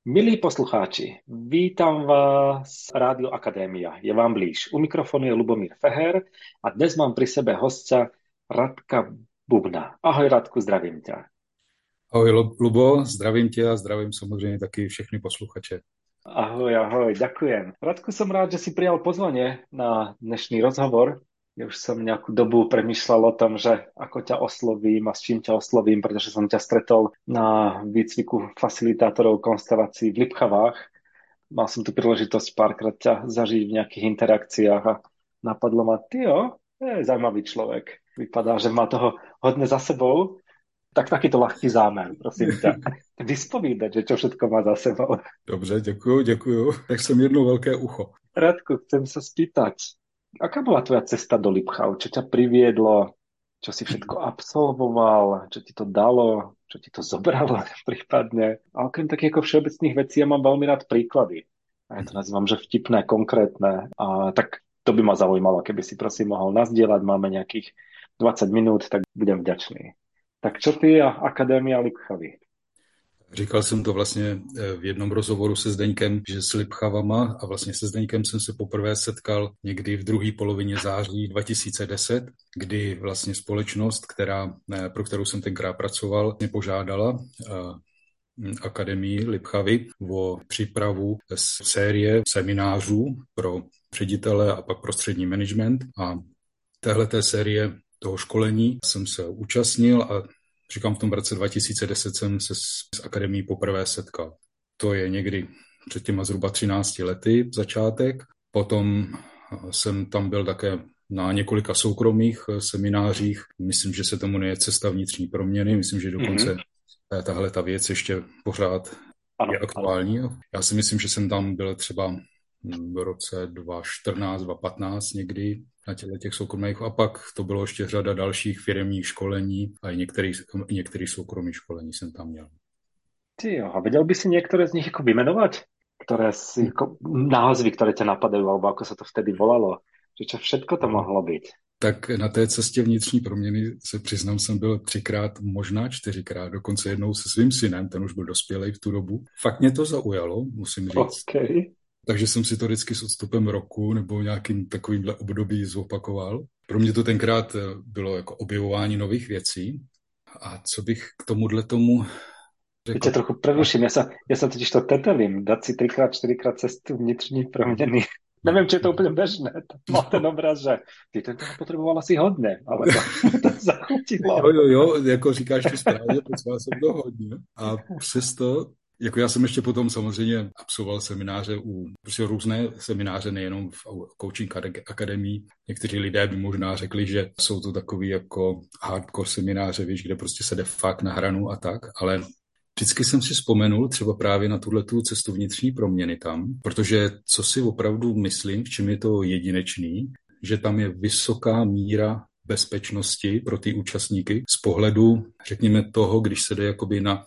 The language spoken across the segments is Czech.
Milí poslucháči, vítam vás Rádio Akadémia. Je vám blíž. U mikrofónu je Lubomír Feher a dnes mám pri sebe hostia Radka Bubna. Ahoj Radku, zdravím ťa. Ahoj Lubo, zdravím tě a zdravím samozřejmě taky všechny posluchače. Ahoj, ahoj, ďakujem. Radku, som rád, že si prijal pozvanie na dnešný rozhovor. Ja už som nejakú dobu premýšľal o tom, že ako ťa oslovím a s čím ťa oslovím, pretože som ťa stretol na výcviku facilitátorov konstelácií v Lipchavách. Mal som tu príležitosť párkrát ťa zažiť v nejakých interakciách a napadlo ma, je zaujímavý človek. Vypadá, že má toho hodne za sebou. Tak takýto ľahký zámer, prosím ťa. Vyspovídať, že čo všetko má za sebou. Dobře, děkuju. Tak jsem jedno velké ucho. Radku, chcem sa spýtať, aká bola tvoja cesta do Lipchav? Čo ťa priviedlo? Čo si všetko absolvoval? Čo ti to dalo? Čo ti to zobralo prípadne? A okrem takých ako všeobecných vecí ja mám veľmi rád príklady. A ja to nazývam, že vtipné, konkrétne. A tak to by ma zaujímalo, keby si prosím mohol nazdieľať. Máme nejakých 20 minút, tak budem vďačný. Tak čo ty a Akadémia Lipchavy? Říkal jsem to vlastně v jednom rozhovoru se Zdeňkem, že s Lipchavama a vlastně se Zdeňkem jsem se poprvé setkal někdy v druhé polovině září 2010, kdy vlastně společnost, pro kterou jsem tenkrát pracoval, mě požádala Akademii Lipchavy o přípravu série seminářů pro ředitele a pak pro střední management. A téhleté série toho školení jsem se účastnil a říkám, v tom roce 2010 jsem se s akademií poprvé setkal. To je někdy před těma zhruba 13 lety začátek. Potom jsem tam byl také na několika soukromých seminářích. Myslím, že se tomu jmenuje Cesta vnitřní proměny. Myslím, že dokonce tahle ta věc ještě pořád je aktuální. Já si myslím, že jsem tam byl třeba v roce 2014, 2015 někdy na těch soukromých a pak to bylo ještě řada dalších firemních školení a i některých soukromých školení jsem tam měl. A vedel by si niektoré z nich ako vymenovať? Ktoré si, názvy, ktoré ťa napadajú, alebo ako sa to vtedy volalo? Že čo všetko to mohlo byť? Tak na té cestě vnitřní proměny se přiznám, jsem byl 3krát, možná 4krát, dokonce jednou se svým synem, ten už byl dospělej v tu dobu. Fakt mě to zaujalo, musím říct. Okay. Takže jsem si to vždycky s odstupem roku nebo nějakým takovýmhle období zopakoval. Pro mě to tenkrát bylo jako objevování nových věcí. A co bych k tomuhle tomu řekl? Teď trochu preruším, ja sa totiž to tetelím, dať si 3x, 4x cestu vnitřní proměny. Neviem, či je to úplne bežné. Mal ten obraz, že ty ten toho potreboval asi hodne, ale to zachutilo. Jo, jako říkáš to správně, potřeboval jsem to hodně. A přesto jako já jsem ještě potom samozřejmě absolvoval semináře prostě různé semináře, nejenom v coaching akademii. Někteří lidé by možná řekli, že jsou to takový jako hardcore semináře, víš, kde prostě se jde fakt na hranu a tak, ale vždycky jsem si vzpomenul třeba právě na tuhletu cestu vnitřní proměny tam, protože co si opravdu myslím, v čem je to jedinečný, že tam je vysoká míra bezpečnosti pro ty účastníky z pohledu, řekněme toho, když se jde jakoby na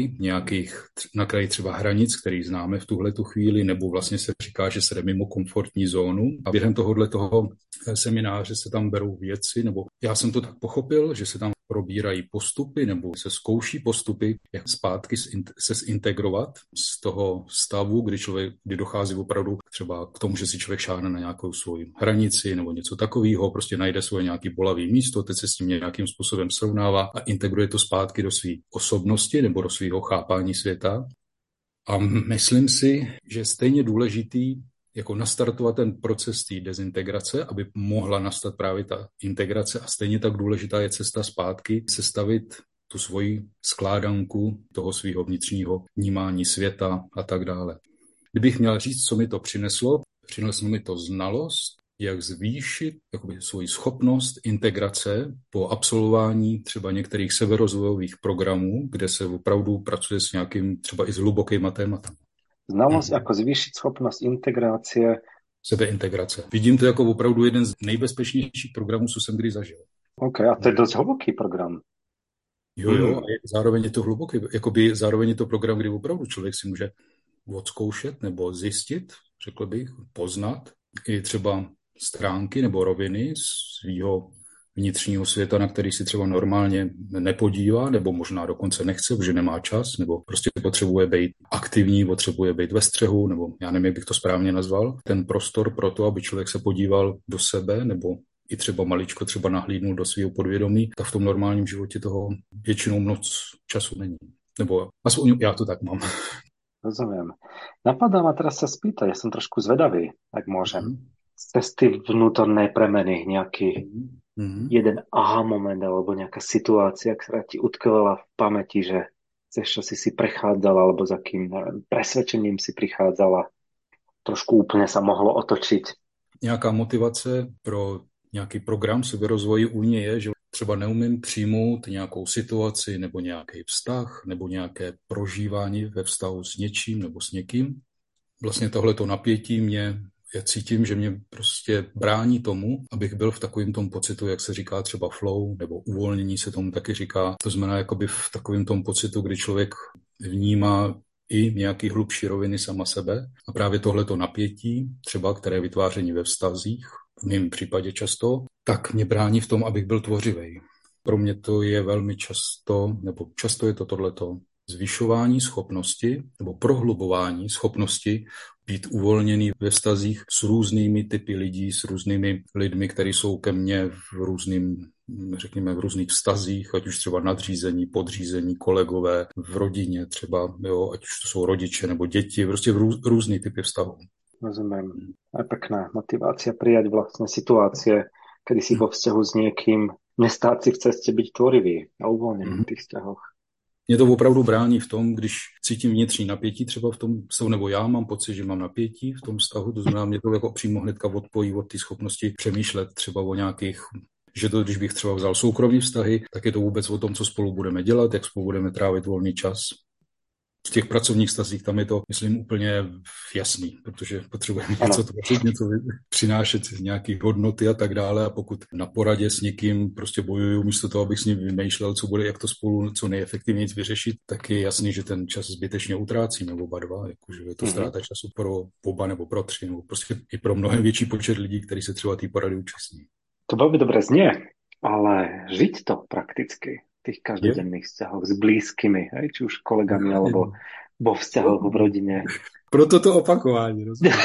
kraji třeba hranic, který známe v tuhletu chvíli, nebo vlastně se říká, že se jde mimo komfortní zónu a během toho semináře se tam berou věci, nebo já jsem to tak pochopil, že se tam probírají postupy nebo se zkouší postupy, jak zpátky se zintegrovat z toho stavu, kdy dochází opravdu třeba k tomu, že si člověk šáhne na nějakou svoji hranici nebo něco takového, prostě najde svoje nějaký bolavý místo, teď se s tím nějakým způsobem srovnává a integruje to zpátky do své osobnosti nebo do svého chápání světa. A myslím si, že je stejně důležitý jako nastartovat ten proces té dezintegrace, aby mohla nastat právě ta integrace a stejně tak důležitá je cesta zpátky, sestavit tu svoji skládanku toho svého vnitřního vnímání světa a tak dále. Kdybych měl říct, co mi to přineslo mi to znalost, jak zvýšit svoji schopnost integrace po absolvování třeba některých seberozvojových programů, kde se opravdu pracuje s nějakým třeba i s hlubokýma tématem. Znalosť, ako zvýšiť schopnosť integrácie. Sebeintegrace. Vidím to jako opravdu jeden z nejbezpečnějších programů, co jsem kdy zažil. OK, a to je dosť hluboký program. Jo, a zároveň je to hluboký, zároveň je to program, kdy opravdu člověk si může odzkoušet nebo zjistit, řekl bych, poznat i třeba stránky nebo roviny svého vnitřního světa, na který si třeba normálně nepodívá, nebo možná dokonce nechce, protože nemá čas, nebo prostě potřebuje být aktivní, potřebuje být ve střehu, nebo já nevím, jak bych to správně nazval. Ten prostor pro to, aby člověk se podíval do sebe, nebo i třeba maličko třeba nahlídnul do svého podvědomí, tak v tom normálním životě toho většinou moc času není. Nebo aspoň já to tak mám. Rozumiem. Napadá ma teraz sa spýtať, ja som trošku zvedavý, ak môžem. Mhm. Cez ty vnútornej premeny nejaký Mhm. jeden aha moment alebo nejaká situácia, ktorá ti utkvela v pamäti, že cez čo si prechádzala alebo za akým presvedčením si prichádzala, trošku úplne sa mohlo otočiť. Nějaká motivace pro nějaký program seberozvoji u mě je, že třeba neumím přijmout nějakou situaci nebo nějaký vztah nebo nějaké prožívání ve vztahu s něčím nebo s někým. Vlastně tohleto napětí já cítím, že mě prostě brání tomu, abych byl v takovém tom pocitu, jak se říká třeba flow, nebo uvolnění se tomu taky říká. To znamená jakoby v takovém tom pocitu, kdy člověk vnímá i nějaký hlubší roviny sama sebe. A právě tohleto napětí, třeba které vytváření ve vztazích, v mém případě často, tak mě brání v tom, abych byl tvořivej. Pro mě to je velmi často je to tohleto zvyšování schopnosti nebo prohlubování schopnosti být uvolněný ve vztazích s různými typy lidí, s různými lidmi, kteří jsou ke mně v různých vztazích, ať už třeba nadřízení, podřízení, kolegové, v rodině třeba, jo, ať už to jsou rodiče nebo děti, prostě různý typy vztahů. Rozumiem. Je pekná motivácia prijať vlastne situácie, kedy si vo vzťahu s niekým nestáť si v ceste byť tvorivý a uvoľnený v tých vzťahoch. Mě to opravdu brání v tom, když cítím vnitřní napětí třeba v tom vztahu, nebo já mám pocit, že mám napětí v tom vztahu, to znamená, mě to jako přímo hnedka odpojí od té schopnosti přemýšlet třeba o nějakých, že to, když bych třeba vzal soukromí vztahy, tak je to vůbec o tom, co spolu budeme dělat, jak spolu budeme trávit volný čas. V těch pracovních vztazích tam je to, myslím, úplně jasný, protože potřebujeme něco tvořit, něco přinášet nějaké hodnoty a tak dále. A pokud na poradě s někým prostě bojuju místo toho, abych s ním vymýšlel, co bude, jak to spolu co nejefektivněji vyřešit, tak je jasný, že ten čas zbytečně utrácíme oba dva. Jakože je to ztráta času pro oba nebo pro tři, nebo prostě i pro mnohem větší počet lidí, kteří se třeba té porady účastní. To veľmi dobre znie, ale žiť to prakticky v tých každodenných vzťahoch s blízkymi, či už kolegami, alebo vo vzťahoch v rodine. Proto to opakování, rozumíš?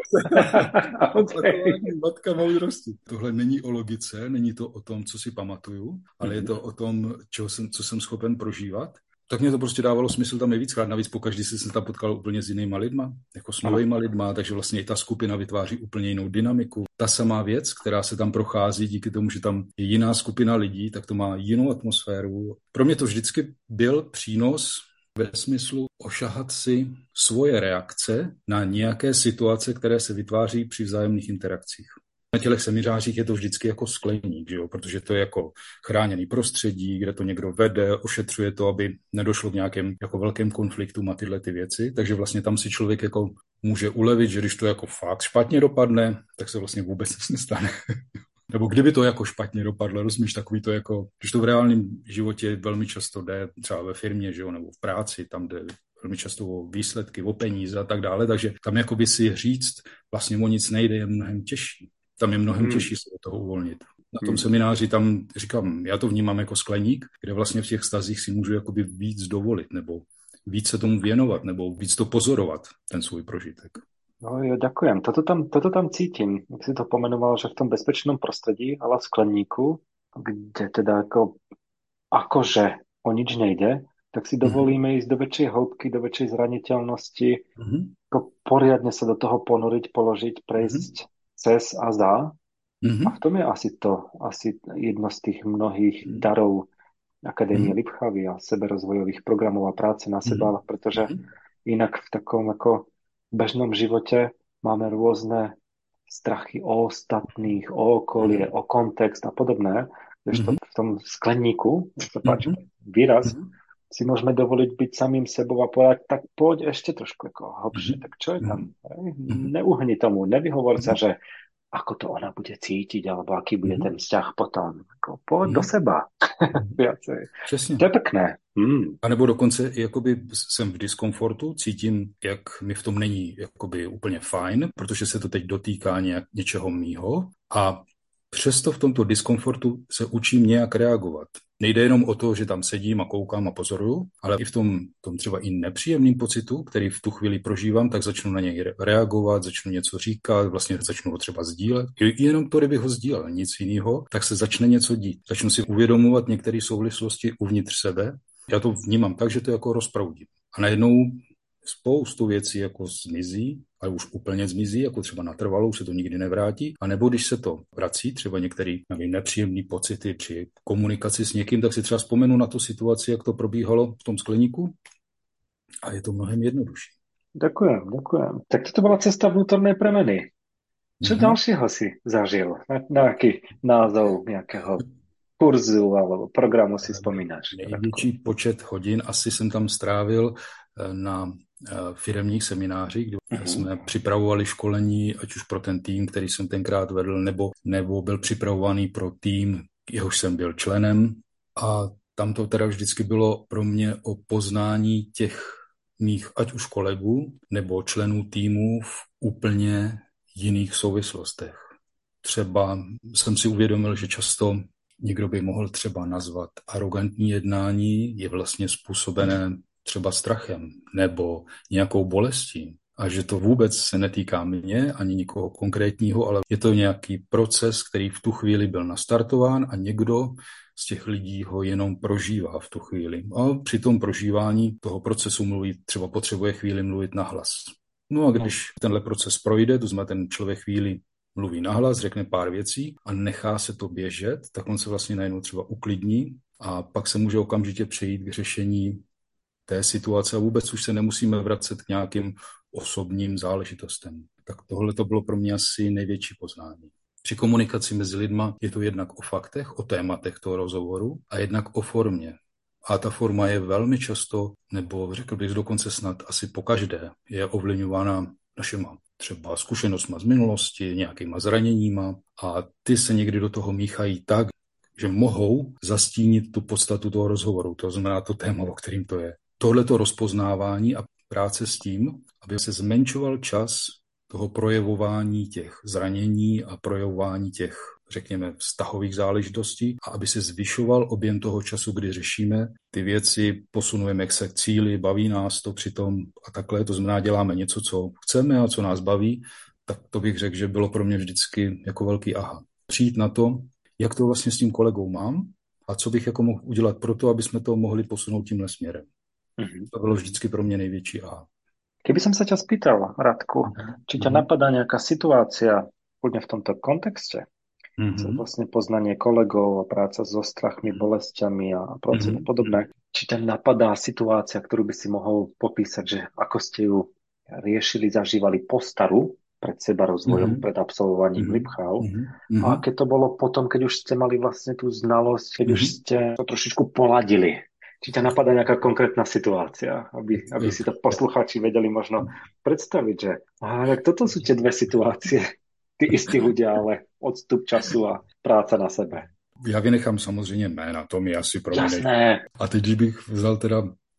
Opakování matka moudrosti. Tohle není o logice, není to o tom, co si pamatuju, ale je to o tom, co jsem schopen prožívat. Tak mě to prostě dávalo smysl tam je víckrát. Navíc pokaždý jsem tam potkal úplně s jinýma lidma, jako s novýma lidma, takže vlastně i ta skupina vytváří úplně jinou dynamiku. Ta samá věc, která se tam prochází díky tomu, že tam je jiná skupina lidí, tak to má jinou atmosféru. Pro mě to vždycky byl přínos ve smyslu ošahat si svoje reakce na nějaké situace, které se vytváří při vzájemných interakcích. Na těchto seminářích je to vždycky jako skleník, že jo? Protože to je jako chráněný prostředí, kde to někdo vede, ošetřuje to, aby nedošlo k nějakým jako velkým konfliktům a tyhle ty věci. Takže vlastně tam si člověk jako může ulevit, že když to jako fakt špatně dopadne, tak se vlastně vůbec nic nestane. Nebo kdyby to jako špatně dopadlo, rozumíš, takový to jako, když to v reálném životě velmi často jde, třeba ve firmě, že jo, nebo v práci, tam jde velmi často o výsledky, o peníze a tak dále, takže tam jakoby si říct, vlastně o nic nejde, je mnohem těžší. Tam je mnohem těžší se do toho uvolnit. Na tom semináři tam, říkám, já to vnímám jako skleník, kde vlastně v těch vztazích si můžu jakoby víc dovolit, nebo víc se tomu věnovat, nebo víc to pozorovat, ten svůj prožitek. No jo, ďakujem. Toto tam cítim. Jak si to pomenoval, že v tom bezpečnom prostredí, ale v skleníku, kde teda akože o nič nejde, tak si dovolíme ísť do väčšej hĺbky, do väčšej zraniteľnosti, ako poriadne sa do toho ponoriť, položiť, prejsť cez a za. A v tom je asi jedno z tých mnohých darov Akadémie Lipchavy a seberozvojových programov a práce na seba, pretože inak v takom ako bežnom živote máme rôzne strachy o ostatných, o okolie, o kontext a podobné. V tom skleníku, sa páči výraz, si môžeme dovoliť byť samým sebou a povedať, tak poď ešte trošku ako hlbšie, tak čo je tam? Neuhni tomu, nevyhovor sa, že ako to ona bude cítiť, alebo aký bude ten vzťah potom. Poď do seba. Přesně. To je pekné. A nebo dokonce jakoby jsem v diskomfortu, cítím, jak mi v tom není jakoby úplně fajn, protože se to teď dotýká něčeho mýho a přesto v tomto diskomfortu se učím nějak reagovat. Nejde jenom o to, že tam sedím a koukám a pozoruju, ale i v tom třeba i nepříjemným pocitu, který v tu chvíli prožívám, tak začnu na něj reagovat, začnu něco říkat, vlastně začnu ho třeba sdílet. Jenom to, kdybych ho sdílel, nic jiného, tak se začne něco dít. Začnu si uvědomovat některé souvislosti uvnitř sebe. Já to vnímám tak, že to jako rozproudím. A najednou spoustu věcí jako zmizí, ale už úplně zmizí, jako třeba natrvalo, už se to nikdy nevrátí. A nebo když se to vrací, třeba některé nepříjemné pocity při komunikaci s někým, tak si třeba vzpomenu na tu situaci, jak to probíhalo v tom skleníku a je to mnohem jednodušší. Ďakujem. Tak toto bola cesta vnútornej premeny. Čo ďalšieho si zažil? Na aký názov nejakého kurzu alebo programu si spomínáš? Největší počet hodin asi jsem tam strávil na firemních seminářích, kde jsme připravovali školení, ať už pro ten tým, který jsem tenkrát vedl, nebo byl připravovaný pro tým, jehož jsem byl členem. A tam to teda vždycky bylo pro mě o poznání těch mých, ať už kolegů, nebo členů týmu v úplně jiných souvislostech. Třeba jsem si uvědomil, že často někdo by mohl třeba nazvat arrogantní jednání je vlastně způsobené třeba strachem nebo nějakou bolestí. A že to vůbec se netýká mě ani nikoho konkrétního, ale je to nějaký proces, který v tu chvíli byl nastartován a někdo z těch lidí ho jenom prožívá v tu chvíli. A při tom prožívání toho procesu třeba potřebuje chvíli mluvit nahlas. No a když tenhle proces projde, to znamená ten člověk chvíli mluví nahlas, řekne pár věcí a nechá se to běžet, tak on se vlastně najednou třeba uklidní a pak se může okamžitě přejít k řešení té situace a vůbec už se nemusíme vracet k nějakým osobním záležitostem. Tak tohle to bylo pro mě asi největší poznání. Při komunikaci mezi lidma je to jednak o faktech, o tématech toho rozhovoru a jednak o formě. A ta forma je velmi často, nebo řekl bych dokonce snad asi pokaždé, je ovlivňována našima třeba zkušenostma z minulosti, nějakýma zraněníma a ty se někdy do toho míchají tak, že mohou zastínit tu podstatu toho rozhovoru, to znamená to téma, o kterým to je. Tohleto rozpoznávání a práce s tím, aby se zmenšoval čas toho projevování těch zranění a projevování těch, řekněme, vztahových záležitostí a aby se zvyšoval objem toho času, kdy řešíme ty věci, posunujeme se k cíli, baví nás to přitom a takhle, to znamená, děláme něco, co chceme a co nás baví, tak to bych řekl, že bylo pro mě vždycky jako velký aha. Přijít na to, jak to vlastně s tím kolegou mám a co bych jako mohl udělat pro to, aby jsme to mohli posunout tímhle směrem. To bylo vždycky pro mě největší aha. Keby som sa ťa spýtal, Radku, či ťa napadá nejaká situácia úplne v tomto kontexte, vlastne poznanie kolegov a práca so strachmi, bolestiami a podobné, či ťa napadá situácia, ktorú by si mohol popísať, že ako ste ju riešili, zažívali postaru pred seba rozvojom, pred absolvovaním Lipchau a aké to bolo potom, keď už ste mali vlastne tú znalosť, keď už ste to trošičku poladili. Či ťa napadá nejaká konkrétna situácia, aby si to poslucháči vedeli možno predstaviť, že tak toto sú tie dve situácie, ty istí ľudia, ale odstup času a práca na sebe. Já vynechám samozřejmě jména, to mi asi promiň. Jasné. A teď, když bych vzal teda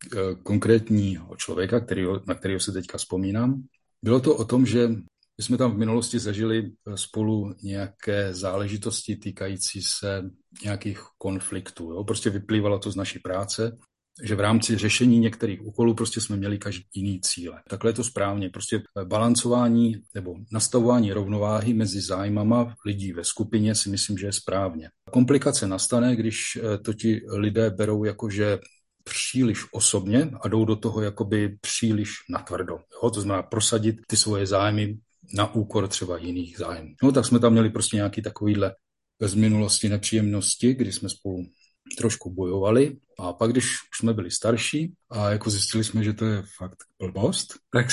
konkrétního člověka, na kterého se teďka vzpomínám, bylo to o tom, že my jsme tam v minulosti zažili spolu nějaké záležitosti týkající se nějakých konfliktů. Jo? Prostě vyplývalo to z naší práce, že v rámci řešení některých úkolů prostě jsme měli každý jiný cíle. Takhle je to správně. Prostě balancování nebo nastavování rovnováhy mezi zájmama lidí ve skupině si myslím, že je správně. Komplikace nastane, když to ti lidé berou jakože příliš osobně a jdou do toho jakoby příliš natvrdo. Jo? To znamená prosadit ty svoje zájmy na úkor třeba jiných zájmů. No tak jsme tam měli prostě nějaký takovýhle z minulosti nepříjemnosti, kdy jsme spolu trošku bojovali a pak, když už jsme byli starší a jako zjistili jsme, že to je fakt blbost, tak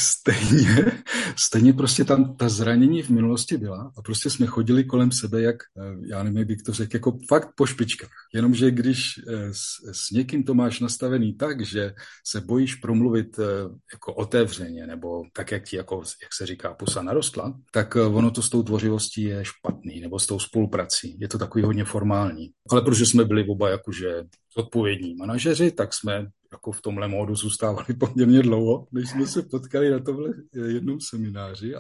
stejně prostě tam ta zranění v minulosti byla a prostě jsme chodili kolem sebe, jak, já nevím, jak bych to řekl, jako fakt po špičkách. Jenomže když s někým to máš nastavený tak, že se bojíš promluvit jako otevřeně, nebo tak, jak ti, jako, jak se říká, pusa narostla, tak ono to s tou tvořivostí je špatný, nebo s tou spoluprací. Je to takový hodně formální. Ale protože jsme byli oba jakože odpovědní manažeři, tak jsme jako v tomhle módu zůstávali poměrně dlouho, než jsme se potkali na tomhle jednom semináři a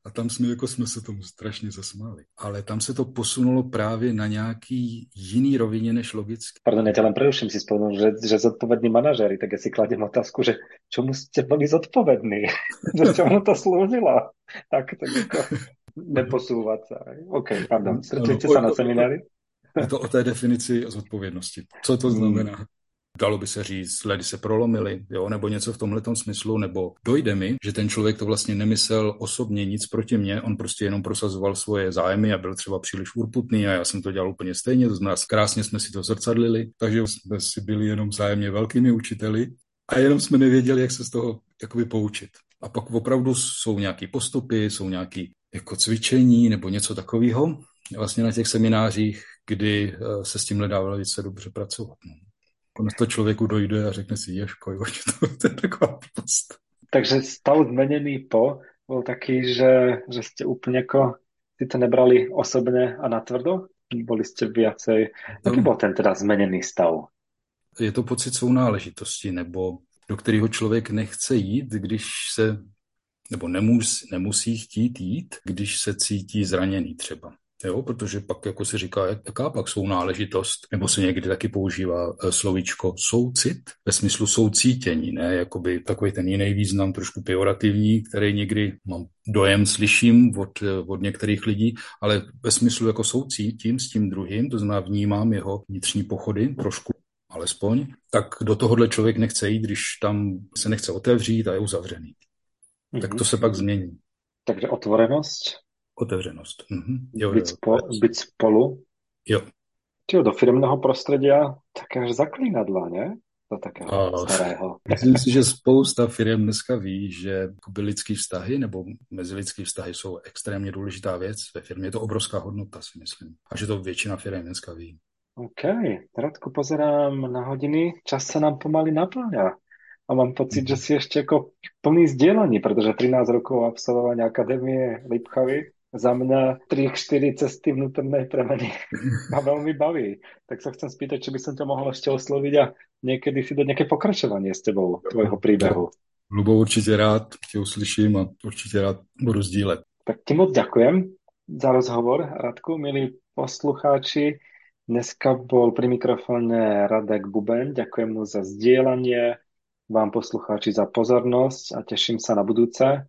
A tam jsme se tomu strašně zasmáli. Ale tam se to posunulo právě na nějaký jiný rovině než logicky. Pardon, ja ťa len preruším, si spomenul, že zodpovední manažéri, tak ja si kladiem otázku, že čomu ste boli zodpovední? Že čomu to slúžilo? Tak jako neposúvať sa. OK, pardon. Stretli Ano, ste sa na seminári? je to o té definici zodpovědnosti. Co to znamená? Dalo by se říct, ledy se prolomily, jo, nebo něco v tomhletom smyslu, nebo dojde mi, že ten člověk to vlastně nemyslel osobně nic proti mně, on prostě jenom prosazoval svoje zájmy a byl třeba příliš urputný a já jsem to dělal úplně stejně, to znamená, krásně jsme si to zrcadlili, takže jsme si byli jenom vzájemně velkými učiteli a jenom jsme nevěděli, jak se z toho jakoby poučit. A pak opravdu jsou nějaké postupy, jsou nějaké jako cvičení nebo něco takového vlastně na těch seminářích, kdy se s tímhle dá velice dobře pracovat. No. Konec to člověku dojde a řekne si, ješkoj, to je taková blbost. Takže stav zmenený po bol taký, že ste úplne ako si to nebrali osobne a natvrdo? Boli ste viacej... Aký bol ten teda zmenený stav? Je to pocit sounáležitosti, nebo do kterého člověk nechce jít, když se, nebo nemusí chtít jít, když se cítí zraněný třeba. Jo, protože pak jako se říká, jaká pak sounáležitost, nebo se někdy taky používá slovíčko soucit, ve smyslu soucítění, ne, jakoby takový ten jiný význam, trošku pejorativní, který někdy mám dojem, slyším od některých lidí, ale ve smyslu jako soucítím s tím druhým, to znamená vnímám jeho vnitřní pochody, trošku alespoň, tak do tohohle člověk nechce jít, když tam se nechce otevřít a je uzavřený. Tak to se pak změní. Takže otvorenosť? Otevřenost. Jo. Byť spolu? Jo. Čiže do firmného prostredia také až zaklínadla, ne? Do takého starého. Myslím si, že spousta firm dneska ví, že lidský vztahy nebo mezilidský vztahy jsou extrémně důležitá věc. Ve firmě je to obrovská hodnota, si myslím. A že to většina firm dneska ví. OK. Radku, pozerám na hodiny. Čas sa nám pomaly naplňa. A mám pocit, že si ešte ako plný zdieľaní, pretože 13 rokov absolvovania Akadémie Lipchavy za mňa 3-4 cesty vnútornej premeny ma veľmi baví. Tak sa chcem spýtať, či by som ťa mohol ešte osloviť a niekedy si dať nejaké pokračovanie s tebou, tvojho príbehu. Lubo, určite rád tě uslyším a určite rád budu sdílet. Tak ti moc ďakujem za rozhovor, Radku, milí poslucháči. Dneska bol pri mikrofóne Radek Bubeň. Ďakujem mu za zdieľanie, vám poslucháči za pozornosť a teším sa na budúce.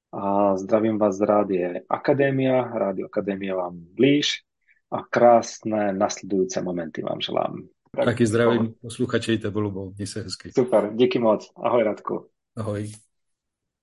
A zdravím vás z Rádia Akadémia. Rádio Akadémia vám blíž a krásne nasledujúce momenty vám želám. Taky zdravím posluchači, tebe, Lubo. Měj se hezky. Super, díky moc. Ahoj, Radku. Ahoj.